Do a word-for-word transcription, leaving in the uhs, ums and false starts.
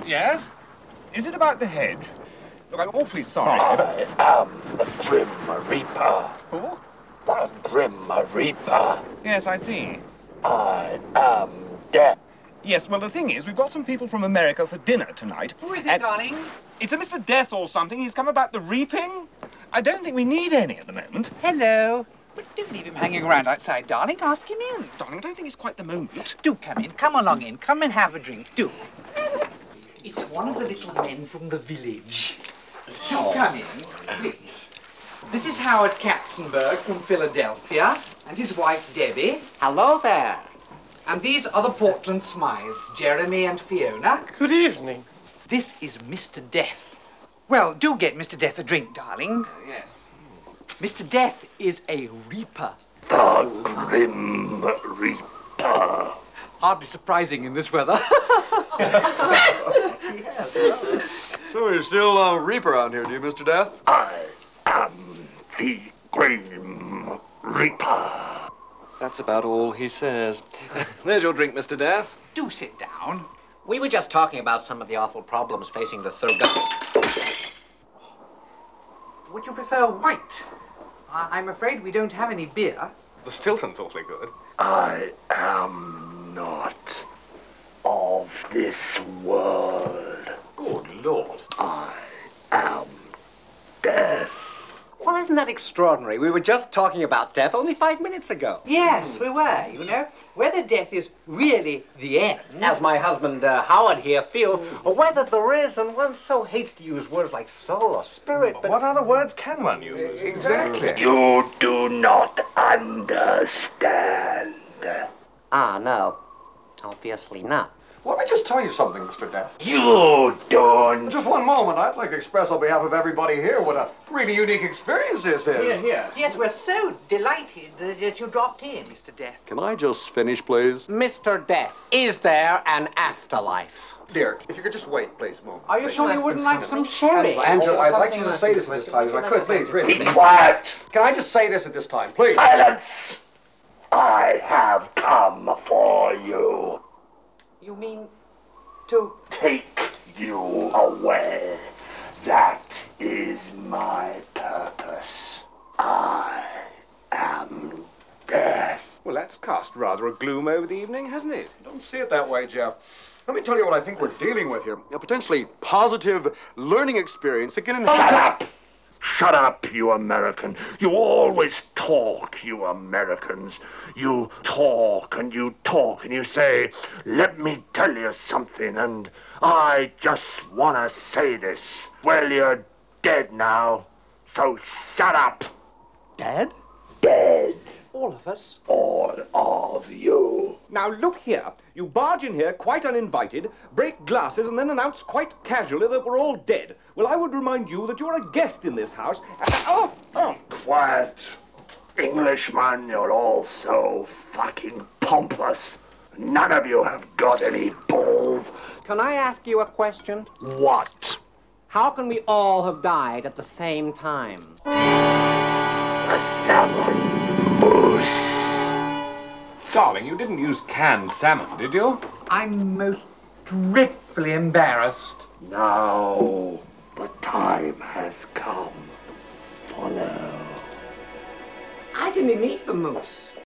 Yes? Is it about the hedge? Look, I'm awfully sorry. I am the Grim Reaper. Who? The Grim Reaper. Yes, I see. I am death. Yes, well, the thing is, we've got some people from America for dinner tonight. Who is it, and darling? It's a Mister Death or something. He's come about the reaping. I don't think we need any at the moment. Hello. But don't leave him hanging around outside, darling. Ask him in. Darling, I don't think it's quite the moment. Do come in. Come along in. Come and have a drink. Do. It's one of the little men from the village. Do come in, please. This is Howard Katzenberg from Philadelphia, and his wife, Debbie. Hello there. And these are the Portland Smythes, Jeremy and Fiona. Good evening. This is Mister Death. Well, do get Mister Death a drink, darling. Yes. Mister Death is a reaper. The Grim Reaper. Hardly surprising in this weather. So you're still a reaper out here, do you, Mister Death? I am the Grim Reaper. That's about all he says. There's your drink, Mister Death. Do sit down. We were just talking about some of the awful problems facing the third. Would you prefer white? I- I'm afraid we don't have any beer. The Stilton's awfully good. I am not of this world. Good Lord. I am death. Well, isn't that extraordinary? We were just talking about death only five minutes ago. Yes, we were, you know. Whether death is really the end. As my husband uh, Howard here feels, or whether there is, and one so hates to use words like soul or spirit, but... What other words can one use? Exactly. You do not understand. Ah, no. Obviously not. Let me just tell you something, Mister Death. You don't. Just one moment. I'd like to express on behalf of everybody here what a really unique experience this is. Here. Yes, we're so delighted uh, that you dropped in, Mister Death. Can I just finish, please? Mister Death, is there an afterlife? Dear, if you could just wait, please, move. Are you sure you wouldn't like some sherry? Angela, I'd like you to say this at this time, if I could, please, really. Be quiet. Can I just say this at this time, please? Silence. I have come for you. You mean to... Take you away. That is my purpose. I am death. Well, that's cast rather a gloom over the evening, hasn't it? Don't see it that way, Jeff. Let me tell you what I think we're dealing with here. A potentially positive learning experience that can enhance... Shut up! Shut up, you American. You always talk, you Americans. You talk and you talk and you say, let me tell you something, and I just want to say this. Well, you're dead now, so shut up. Dead? Dead. All of us? All of you. Now, look here. You barge in here quite uninvited, break glasses, and then announce quite casually that we're all dead. Well, I would remind you that you're a guest in this house. And, oh, oh. Quiet. Englishman, you're all so fucking pompous. None of you have got any balls. Can I ask you a question? What? How can we all have died at the same time? A salmon moose. Darling, you didn't use canned salmon, did you? I'm most dreadfully embarrassed. Now the time has come. Follow. I didn't even eat the moose.